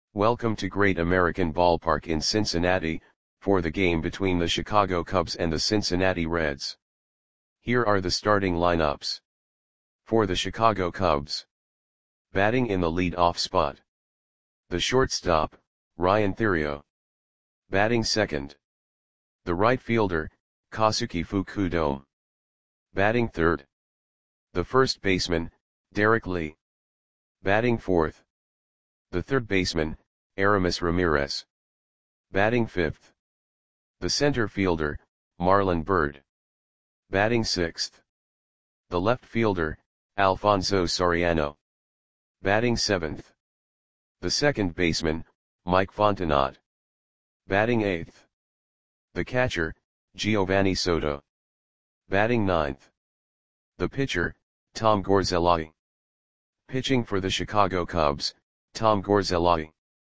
Welcome to Great American Ballpark in Cincinnati, for the game between the Chicago Cubs and the Cincinnati Reds. Here are the starting lineups. For the Chicago Cubs. Batting in the lead-off spot. The shortstop, Ryan Theriot. Batting second. The right fielder, Kosuke Fukudome. Batting third. The first baseman, Derek Lee. Batting fourth. The third baseman, Aramis Ramirez. Batting fifth. The center fielder, Marlon Byrd. Batting sixth. The left fielder, Alfonso Soriano. Batting seventh. The second baseman, Mike Fontenot. Batting eighth. The catcher, Giovanni Soto. Batting ninth. The pitcher, Tom Gorzelli. Pitching for the Chicago Cubs, Tom Gorzelli.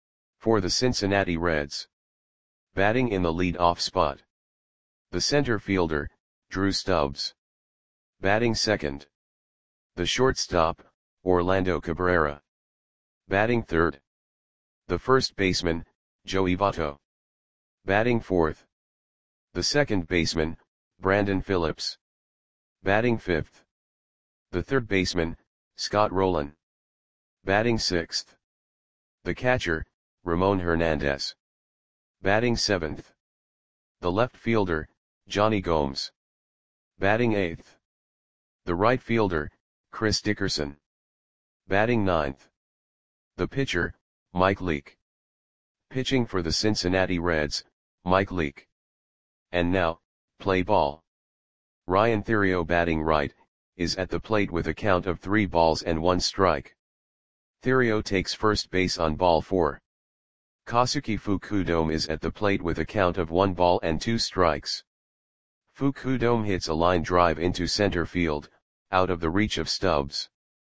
For the Cincinnati Reds. Batting in the lead-off spot. The center fielder, Drew Stubbs. Batting second. The shortstop, Orlando Cabrera. Batting third. The first baseman, Joey Votto. Batting fourth. The second baseman, Brandon Phillips. Batting fifth. The third baseman, Scott Rolen. Batting sixth. The catcher, Ramon Hernandez. Batting seventh. The left fielder, Johnny Gomes. Batting eighth. The right fielder, Chris Dickerson. Batting ninth. The pitcher, Mike Leake. Pitching for the Cincinnati Reds, Mike Leake. And now, play ball. Ryan Theriot batting right, is at the plate with a count of 3 balls and 1 strike. Theriot takes first base on ball 4. Kosuke Fukudome is at the plate with a count of 1 ball and 2 strikes. Fukudome hits a line drive into center field, out of the reach of Stubbs.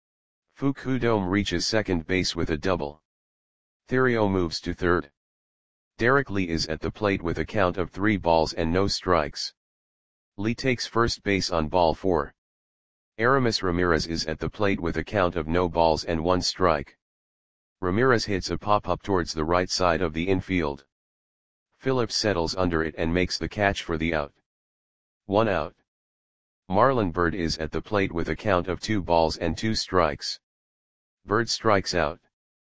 Fukudome reaches second base with a double. Theriot moves to third. Derek Lee is at the plate with a count of 3 balls and no strikes. Lee takes first base on ball 4. Aramis Ramirez is at the plate with a count of no balls and 1 strike. Ramirez hits a pop-up towards the right side of the infield. Phillips settles under it and makes the catch for the out. 1 out. Marlon Byrd is at the plate with a count of 2 balls and 2 strikes. Byrd strikes out.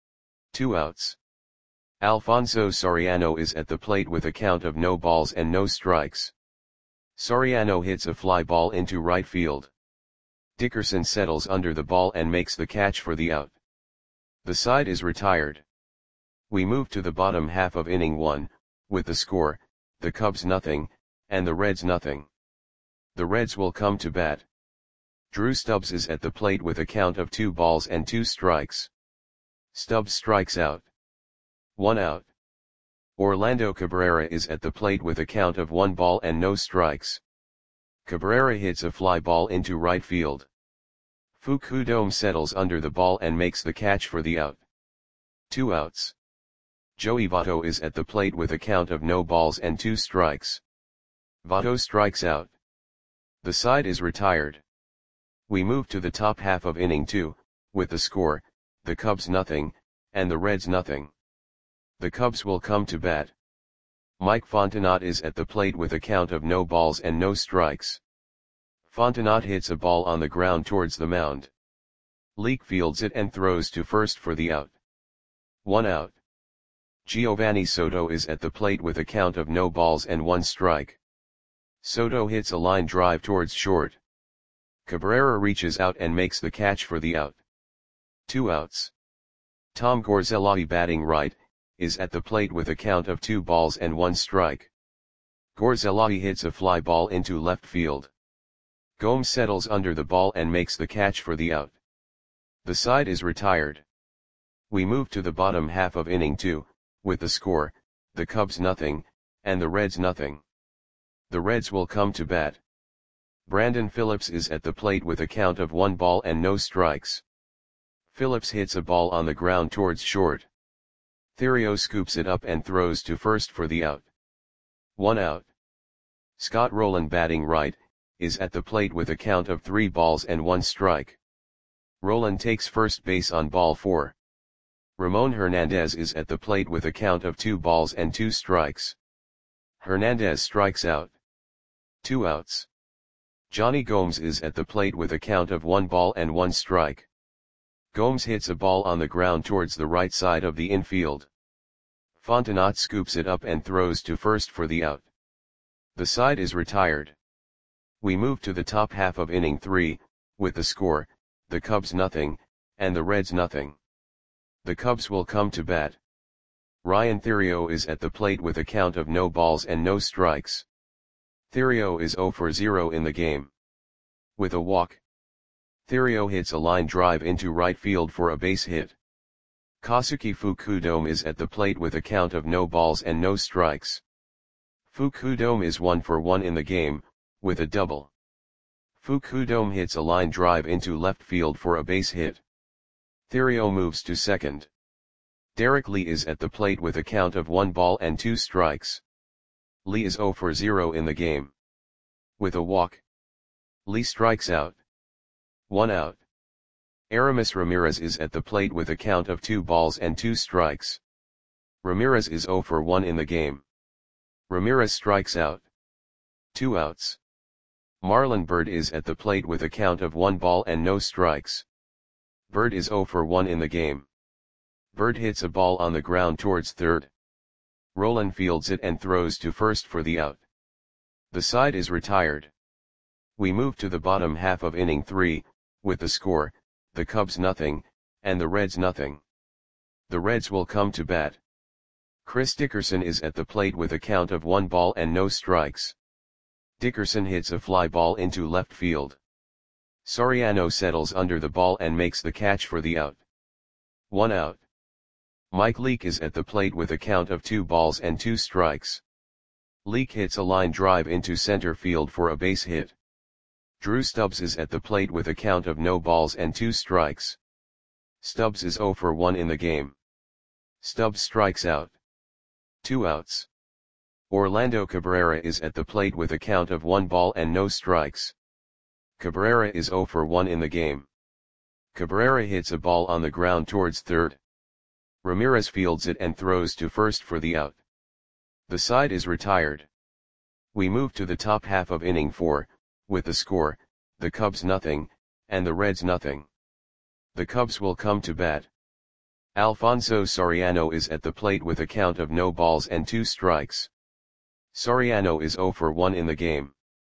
2 outs. Alfonso Soriano is at the plate with a count of no balls and no strikes. Soriano hits a fly ball into right field. Dickerson settles under the ball and makes the catch for the out. The side is retired. We move to the bottom half of inning 1, with the score, the Cubs nothing, and the Reds nothing. The Reds will come to bat. Drew Stubbs is at the plate with a count of 2 balls and 2 strikes. Stubbs strikes out. 1 out. Orlando Cabrera is at the plate with a count of 1 ball and no strikes. Cabrera hits a fly ball into right field. Fukudome settles under the ball and makes the catch for the out. 2 outs. Joey Votto is at the plate with a count of no balls and 2 strikes. Votto strikes out. The side is retired. We move to the top half of inning 2, with the score, the Cubs nothing, and the Reds nothing. The Cubs will come to bat. Mike Fontenot is at the plate with a count of no balls and no strikes. Fontenot hits a ball on the ground towards the mound. Leake fields it and throws to first for the out. 1 out. Giovanni Soto is at the plate with a count of no balls and 1 strike. Soto hits a line drive towards short. Cabrera reaches out and makes the catch for the out. 2 outs. Tom Gorzelli batting right, is at the plate with a count of 2 balls and 1 strike. Gorzelli hits a fly ball into left field. Gomes settles under the ball and makes the catch for the out. The side is retired. We move to the bottom half of inning 2, with the score, the Cubs nothing, and the Reds nothing. The Reds will come to bat. Brandon Phillips is at the plate with a count of 1 ball and no strikes. Phillips hits a ball on the ground towards short. Theriot scoops it up and throws to first for the out. 1 out. Scott Rolen batting right, is at the plate with a count of 3 balls and 1 strike. Rolen takes first base on ball 4. Ramon Hernandez is at the plate with a count of 2 balls and 2 strikes. Hernandez strikes out. 2 outs. Johnny Gomes is at the plate with a count of 1 ball and 1 strike. Gomes hits a ball on the ground towards the right side of the infield. Fontenot scoops it up and throws to first for the out. The side is retired. We move to the top half of inning 3, with the score, the Cubs nothing, and the Reds nothing. The Cubs will come to bat. Ryan Theriot is at the plate with a count of no balls and no strikes. Theriot is 0 for 0 in the game. With a walk, Theriot hits a line drive into right field for a base hit. Kosuke Fukudome is at the plate with a count of no balls and no strikes. Fukudome is 1 for 1 in the game, with a double. Fukudome hits a line drive into left field for a base hit. Theriot moves to second. Derek Lee is at the plate with a count of 1 ball and 2 strikes. Lee is 0 for 0 in the game. With a walk, Lee strikes out. 1 out. Aramis Ramirez is at the plate with a count of 2 balls and 2 strikes. Ramirez is 0 for 1 in the game. Ramirez strikes out. 2 outs. Marlon Byrd is at the plate with a count of 1 ball and no strikes. Byrd is 0 for 1 in the game. Byrd hits a ball on the ground towards third. Rolen fields it and throws to first for the out. The side is retired. We move to the bottom half of inning 3, with the score, the Cubs nothing, and the Reds nothing. The Reds will come to bat. Chris Dickerson is at the plate with a count of 1 ball and no strikes. Dickerson hits a fly ball into left field. Soriano settles under the ball and makes the catch for the out. 1 out. Mike Leake is at the plate with a count of 2 balls and 2 strikes. Leake hits a line drive into center field for a base hit. Drew Stubbs is at the plate with a count of no balls and 2 strikes. Stubbs is 0 for 1 in the game. Stubbs strikes out. 2 outs. Orlando Cabrera is at the plate with a count of 1 ball and no strikes. Cabrera is 0 for 1 in the game. Cabrera hits a ball on the ground towards third. Ramirez fields it and throws to first for the out. The side is retired. We move to the top half of inning 4, with the score, the Cubs nothing, and the Reds nothing. The Cubs will come to bat. Alfonso Soriano is at the plate with a count of no balls and 2 strikes. Soriano is 0 for 1 in the game.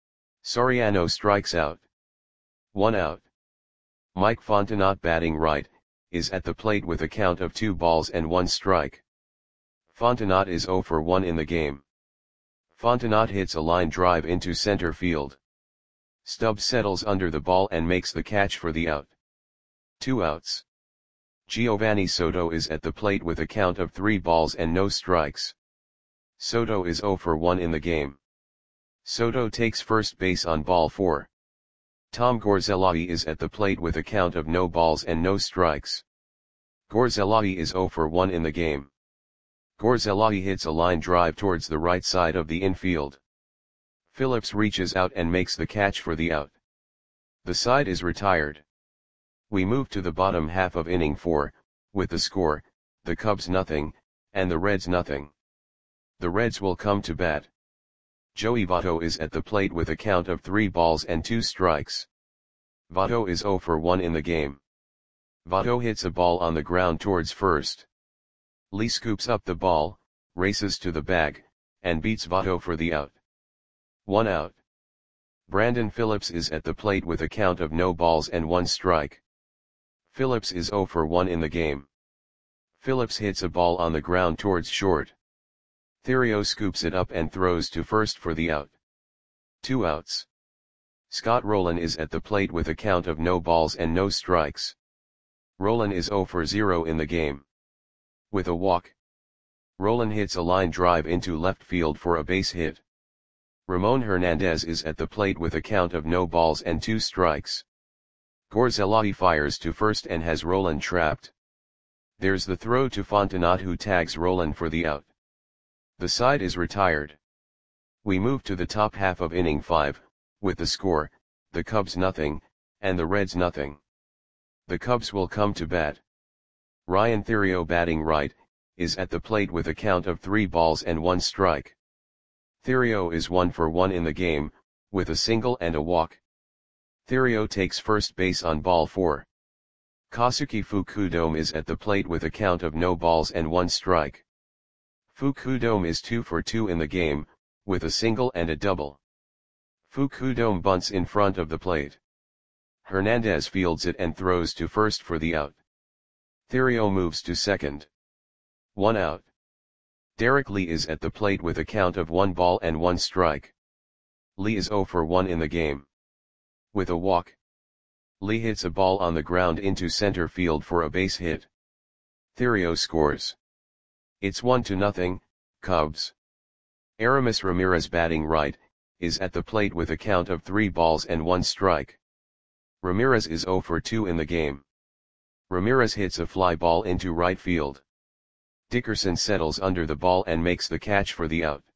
Soriano strikes out. 1 out. Mike Fontenot, batting right, is at the plate with a count of 2 balls and 1 strike. Fontenot is 0 for 1 in the game. Fontenot hits a line drive into center field. Stubbs settles under the ball and makes the catch for the out. 2 outs. Giovanni Soto is at the plate with a count of 3 balls and no strikes. Soto is 0 for 1 in the game. Soto takes first base on ball 4. Tom Gorzelli is at the plate with a count of no balls and no strikes. Gorzelli is 0 for 1 in the game. Gorzelli hits a line drive towards the right side of the infield. Phillips reaches out and makes the catch for the out. The side is retired. We move to the bottom half of inning 4, with the score, the Cubs nothing, and the Reds nothing. The Reds will come to bat. Joey Votto is at the plate with a count of 3 balls and 2 strikes. Votto is 0 for 1 in the game. Votto hits a ball on the ground towards first. Lee scoops up the ball, races to the bag, and beats Votto for the out. 1 out. Brandon Phillips is at the plate with a count of no balls and 1 strike. Phillips is 0 for 1 in the game. Phillips hits a ball on the ground towards short. Theriot scoops it up and throws to first for the out. 2 outs. Scott Rolen is at the plate with a count of no balls and no strikes. Rolen is 0 for 0 in the game. With a walk, Rolen hits a line drive into left field for a base hit. Ramon Hernandez is at the plate with a count of no balls and 2 strikes. Gorzelli fires to first and has Rolen trapped. There's the throw to Fontenot, who tags Rolen for the out. The side is retired. We move to the top half of inning 5, with the score, the Cubs nothing, and the Reds nothing. The Cubs will come to bat. Ryan Theriot batting right, is at the plate with a count of 3 balls and 1 strike. Theriot is 1 for 1 in the game, with a single and a walk. Theriot takes first base on ball 4. Kosuke Fukudome is at the plate with a count of no balls and 1 strike. Fukudome is 2 for 2 in the game, with a single and a double. Fukudome bunts in front of the plate. Hernandez fields it and throws to first for the out. Theriot moves to second. 1 out. Derek Lee is at the plate with a count of 1 ball and 1 strike. Lee is 0 for 1 in the game. With a walk, Lee hits a ball on the ground into center field for a base hit. Theriot scores. It's 1-0, Cubs. Aramis Ramirez batting right, is at the plate with a count of 3 balls and 1 strike. Ramirez is 0 for 2 in the game. Ramirez hits a fly ball into right field. Dickerson settles under the ball and makes the catch for the out.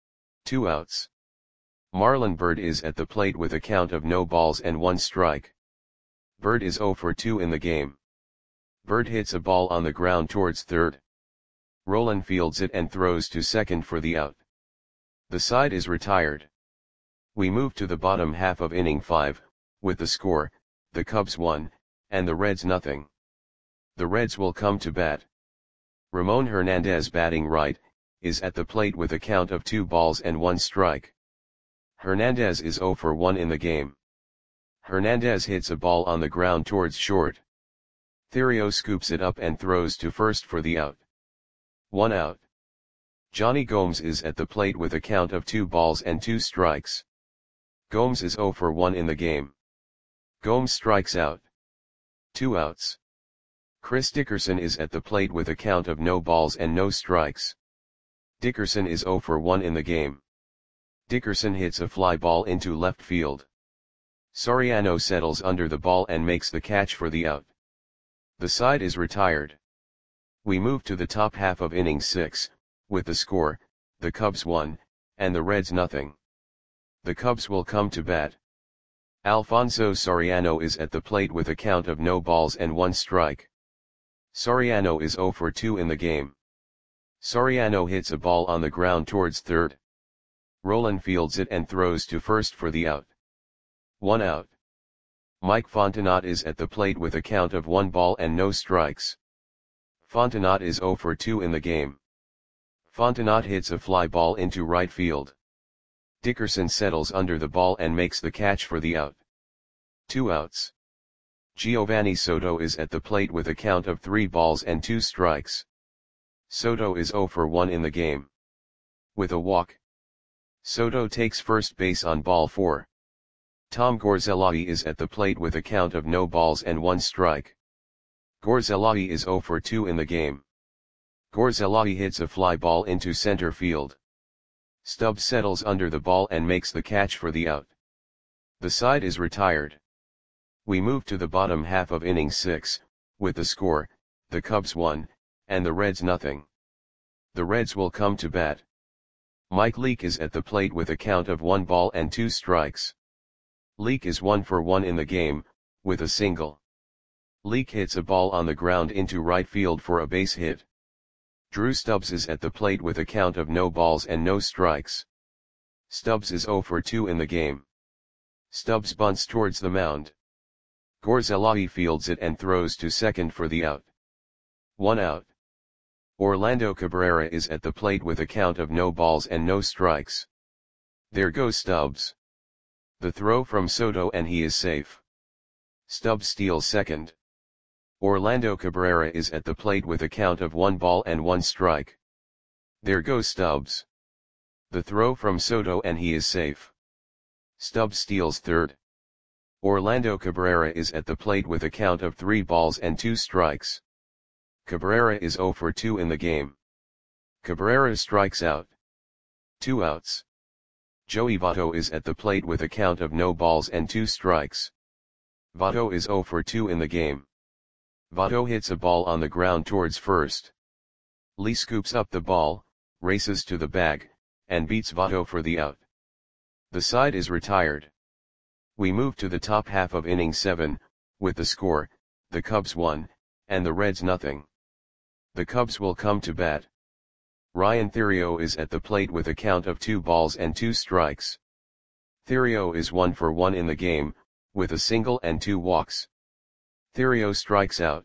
2 outs. Marlon Byrd is at the plate with a count of no balls and 1 strike. Byrd is 0 for 2 in the game. Byrd hits a ball on the ground towards third. Rolen fields it and throws to second for the out. The side is retired. We move to the bottom half of inning 5, with the score, the Cubs 1, and the Reds 0. The Reds will come to bat. Ramon Hernandez batting right, is at the plate with a count of 2 balls and 1 strike. Hernandez is 0 for 1 in the game. Hernandez hits a ball on the ground towards short. Theriot scoops it up and throws to first for the out. 1 out. Johnny Gomes is at the plate with a count of 2 balls and 2 strikes. Gomes is 0 for 1 in the game. Gomes strikes out. 2 outs. Chris Dickerson is at the plate with a count of no balls and no strikes. Dickerson is 0 for 1 in the game. Dickerson hits a fly ball into left field. Soriano settles under the ball and makes the catch for the out. The side is retired. We move to the top half of inning 6, with the score, the Cubs 1, and the Reds 0. The Cubs will come to bat. Alfonso Soriano is at the plate with a count of no balls and 1 strike. Soriano is 0 for 2 in the game. Soriano hits a ball on the ground towards third. Rolen fields it and throws to first for the out. 1 out. Mike Fontenot is at the plate with a count of 1 ball and no strikes. Fontenot is 0 for 2 in the game. Fontenot hits a fly ball into right field. Dickerson settles under the ball and makes the catch for the out. 2 outs. Giovanni Soto is at the plate with a count of 3 balls and 2 strikes. Soto is 0 for 1 in the game. With a walk, Soto takes first base on ball 4. Tom Gorzelli is at the plate with a count of no balls and 1 strike. Gorzelli is 0 for 2 in the game. Gorzelli hits a fly ball into center field. Stubbs settles under the ball and makes the catch for the out. The side is retired. We move to the bottom half of inning 6, with the score, the Cubs 1, and the Reds 0. The Reds will come to bat. Mike Leake is at the plate with a count of 1 ball and 2 strikes. Leake is 1 for 1 in the game, with a single. Leake hits a ball on the ground into right field for a base hit. Drew Stubbs is at the plate with a count of no balls and no strikes. Stubbs is 0 for 2 in the game. Stubbs bunts towards the mound. Gorzelli fields it and throws to second for the out. 1 out. Orlando Cabrera is at the plate with a count of no balls and no strikes. There goes Stubbs. The throw from Soto and he is safe. Stubbs steals second. Orlando Cabrera is at the plate with a count of 1 ball and 1 strike. There goes Stubbs. The throw from Soto and he is safe. Stubbs steals third. Orlando Cabrera is at the plate with a count of 3 balls and 2 strikes. Cabrera is 0 for 2 in the game. Cabrera strikes out. 2 outs. Joey Votto is at the plate with a count of no balls and 2 strikes. Votto is 0 for 2 in the game. Votto hits a ball on the ground towards first. Lee scoops up the ball, races to the bag, and beats Votto for the out. The side is retired. We move to the top half of inning 7, with the score, the Cubs 1, and the Reds 0. The Cubs will come to bat. Ryan Theriot is at the plate with a count of 2 balls and 2 strikes. Theriot is 1 for 1 in the game, with a single and 2 walks. Theriot strikes out.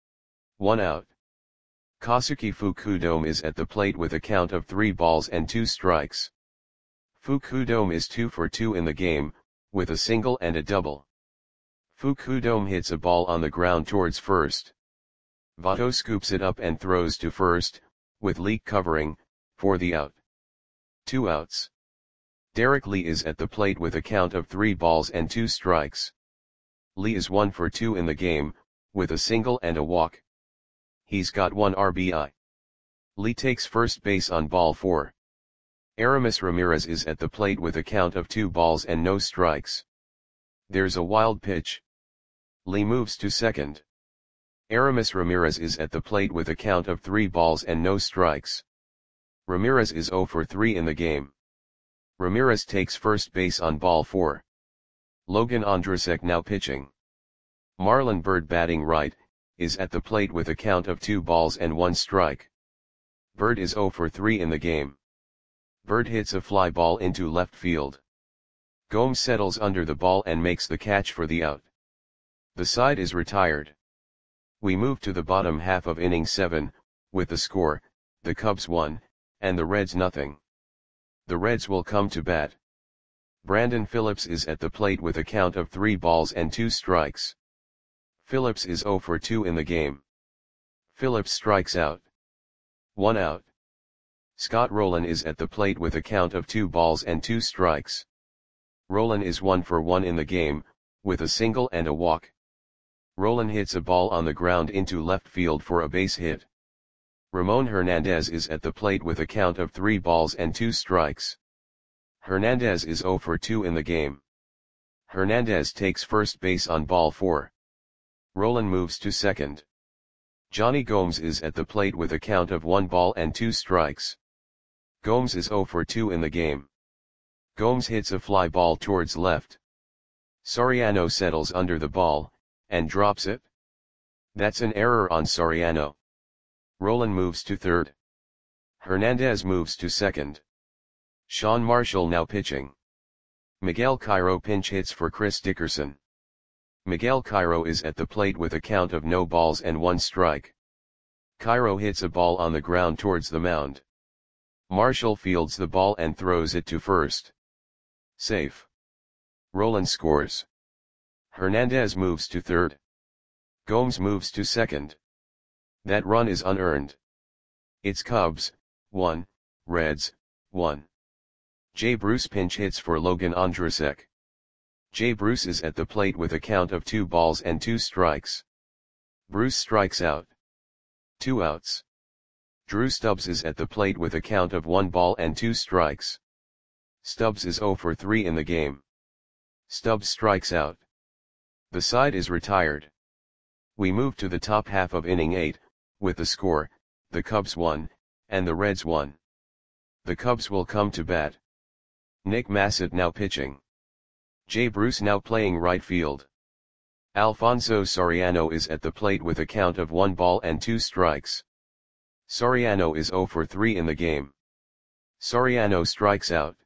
1 out. Kazuki Fukudome is at the plate with a count of 3 balls and 2 strikes. Fukudome is 2 for 2 in the game, with a single and a double. Fukudome hits a ball on the ground towards first. Votto scoops it up and throws to first, with Lee covering, for the out. 2 outs. Derek Lee is at the plate with a count of 3 balls and 2 strikes. Lee is 1 for 2 in the game, with a single and a walk. He's got 1 RBI. Lee takes first base on ball 4. Aramis Ramirez is at the plate with a count of 2 balls and no strikes. There's a wild pitch. Lee moves to second. Aramis Ramirez is at the plate with a count of 3 balls and no strikes. Ramirez is 0 for 3 in the game. Ramirez takes first base on ball 4. Logan Ondrusek now pitching. Marlon Byrd batting right, is at the plate with a count of 2 balls and 1 strike. Byrd is 0 for 3 in the game. Byrd hits a fly ball into left field. Gomes settles under the ball and makes the catch for the out. The side is retired. We move to the bottom half of inning 7, with the score, the Cubs 1, and the Reds nothing. The Reds will come to bat. Brandon Phillips is at the plate with a count of 3 balls and 2 strikes. Phillips is 0 for 2 in the game. Phillips strikes out. 1 out. Scott Rowland is at the plate with a count of 2 balls and 2 strikes. Rowland is 1 for 1 in the game, with a single and a walk. Rowland hits a ball on the ground into left field for a base hit. Ramon Hernandez is at the plate with a count of 3 balls and 2 strikes. Hernandez is 0 for 2 in the game. Hernandez takes first base on ball 4. Rowland moves to second. Johnny Gomes is at the plate with a count of 1 ball and 2 strikes. Gomes is 0 for 2 in the game. Gomes hits a fly ball towards left. Soriano settles under the ball, and drops it. That's an error on Soriano. Rowland moves to third. Hernandez moves to second. Sean Marshall now pitching. Miguel Cairo pinch hits for Chris Dickerson. Miguel Cairo is at the plate with a count of no balls and 1 strike. Cairo hits a ball on the ground towards the mound. Marshall fields the ball and throws it to first. Safe. Rowland scores. Hernandez moves to third. Gomes moves to second. That run is unearned. It's Cubs, 1, Reds, 1. Jay Bruce pinch hits for Logan Ondrusek. Jay Bruce is at the plate with a count of 2 balls and 2 strikes. Bruce strikes out. 2 outs. Drew Stubbs is at the plate with a count of 1 ball and 2 strikes. Stubbs is 0 for 3 in the game. Stubbs strikes out. The side is retired. We move to the top half of inning 8, with the score, the Cubs 1, and the Reds 1. The Cubs will come to bat. Nick Massett now pitching. Jay Bruce now playing right field. Alfonso Soriano is at the plate with a count of 1 ball and 2 strikes. Soriano is 0 for 3 in the game. Soriano strikes out.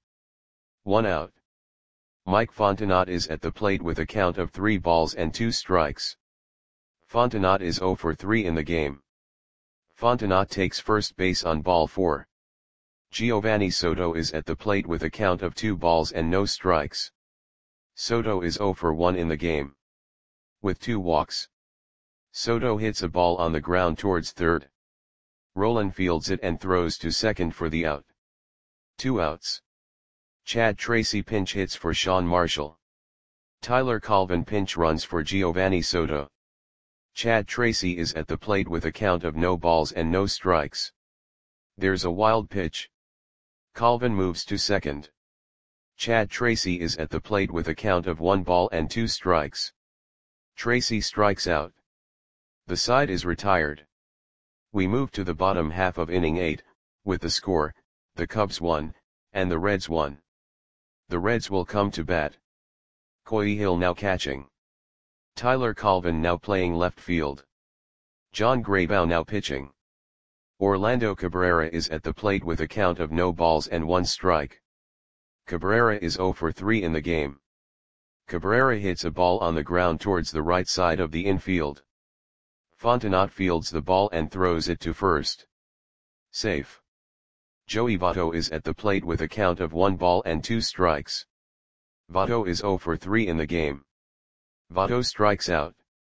1 out. Mike Fontenot is at the plate with a count of 3 balls and 2 strikes. Fontenot is 0 for 3 in the game. Fontenot takes first base on ball 4. Giovanni Soto is at the plate with a count of 2 balls and no strikes. Soto is 0 for 1 in the game. With 2 walks. Soto hits a ball on the ground towards third. Rowland fields it and throws to second for the out. 2 outs. Chad Tracy pinch hits for Sean Marshall. Tyler Colvin pinch runs for Giovanni Soto. Chad Tracy is at the plate with a count of no balls and no strikes. There's a wild pitch. Colvin moves to second. Chad Tracy is at the plate with a count of 1 ball and 2 strikes. Tracy strikes out. The side is retired. We move to the bottom half of inning 8, with the score, the Cubs 1, and the Reds 1. The Reds will come to bat. Coy Hill now catching. Tyler Colvin now playing left field. John Graybow now pitching. Orlando Cabrera is at the plate with a count of no balls and 1 strike. Cabrera is 0 for 3 in the game. Cabrera hits a ball on the ground towards the right side of the infield. Fontenot fields the ball and throws it to first. Safe. Joey Votto is at the plate with a count of 1 ball and 2 strikes. Votto is 0 for 3 in the game. Votto strikes out.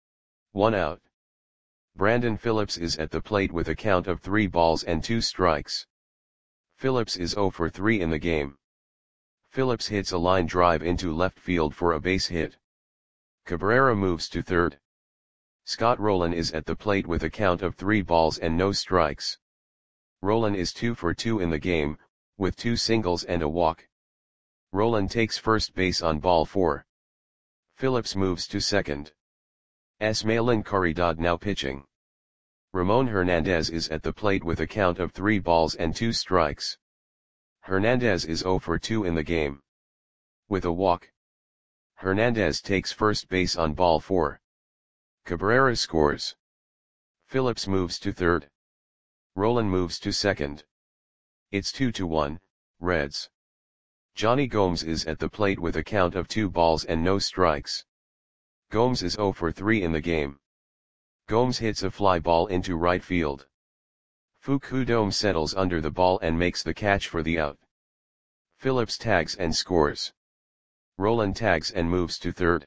1 out. Brandon Phillips is at the plate with a count of 3 balls and 2 strikes. Phillips is 0 for 3 in the game. Phillips hits a line drive into left field for a base hit. Cabrera moves to third. Scott Rolen is at the plate with a count of 3 balls and no strikes. Rolen is 2 for 2 in the game, with 2 singles and a walk. Rolen takes first base on ball 4. Phillips moves to second. Esmaelan Caridad now pitching. Ramon Hernandez is at the plate with a count of 3 balls and 2 strikes. Hernandez is 0 for 2 in the game. With a walk. Hernandez takes first base on ball 4. Cabrera scores. Phillips moves to third. Rolen moves to second. It's 2-1, Reds. Johnny Gomes is at the plate with a count of 2 balls and no strikes. Gomes is 0 for 3 in the game. Gomes hits a fly ball into right field. Fukudome settles under the ball and makes the catch for the out. Phillips tags and scores. Rolen tags and moves to third.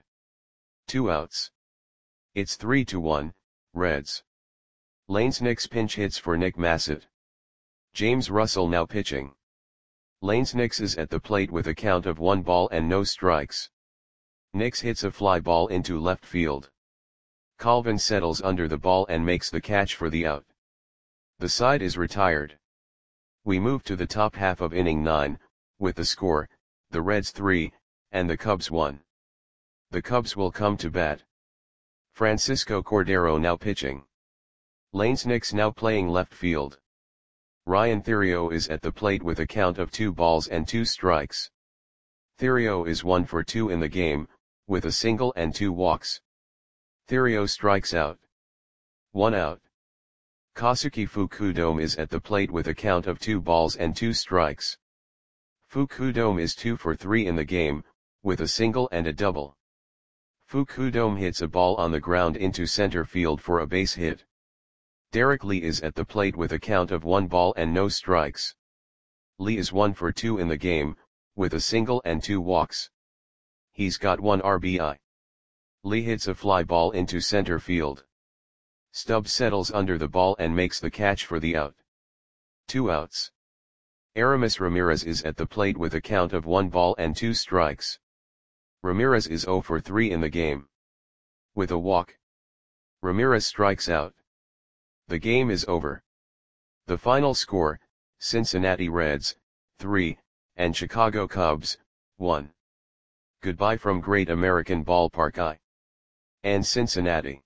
2 outs. It's 3-1, Reds. Lanes Nix pinch hits for Nick Massett. James Russell now pitching. Lanes Nix is at the plate with a count of 1 ball and no strikes. Nix hits a fly ball into left field. Colvin settles under the ball and makes the catch for the out. The side is retired. We move to the top half of inning 9, with the score, the Reds 3, and the Cubs 1. The Cubs will come to bat. Francisco Cordero now pitching. Lanes Nix now playing left field. Ryan Theriot is at the plate with a count of 2 balls and 2 strikes. Theriot is 1 for 2 in the game, with a single and 2 walks. Theriot strikes out. 1 out. Kosuke Fukudome is at the plate with a count of 2 balls and 2 strikes. Fukudome is 2 for 3 in the game, with a single and a double. Fukudome hits a ball on the ground into center field for a base hit. Derek Lee is at the plate with a count of 1 ball and no strikes. Lee is 1 for 2 in the game, with a single and 2 walks. He's got 1 RBI. Lee hits a fly ball into center field. Stubbs settles under the ball and makes the catch for the out. 2 outs. Aramis Ramirez is at the plate with a count of 1 ball and 2 strikes. Ramirez is 0 for 3 in the game. With a walk. Ramirez strikes out. The game is over. The final score, Cincinnati Reds, 3, and Chicago Cubs, 1. Goodbye from Great American Ballpark and Cincinnati.